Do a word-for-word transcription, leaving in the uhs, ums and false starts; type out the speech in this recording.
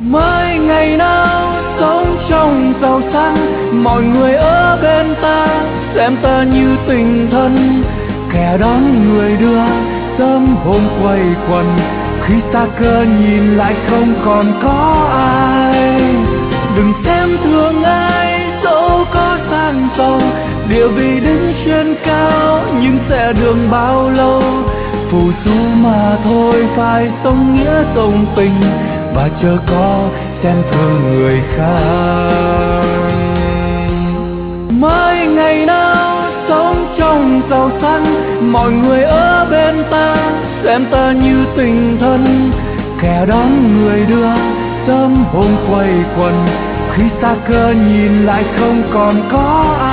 Mới ngày nào sống trong giàu sang, mọi người ở bên ta xem ta như tình thân. Kẻ đón người đưa sớm hôm quay quần, khi xa cơ nhìn lại không còn có ai. Đừng xem thường ai dẫu có sang giàu, địa vị đứng trên cao nhưng sẽ đường bao lâu. Phù du mà thôi, phải sống nghĩa sống tình và chớ có xem thường người khác. Mới ngày nào sống trong giàu sang, mọi người ở bên ta xem ta như tình thân. Kẻ đón người đưa sớm hôm quay quần, khi xa cơ nhìn lại không còn có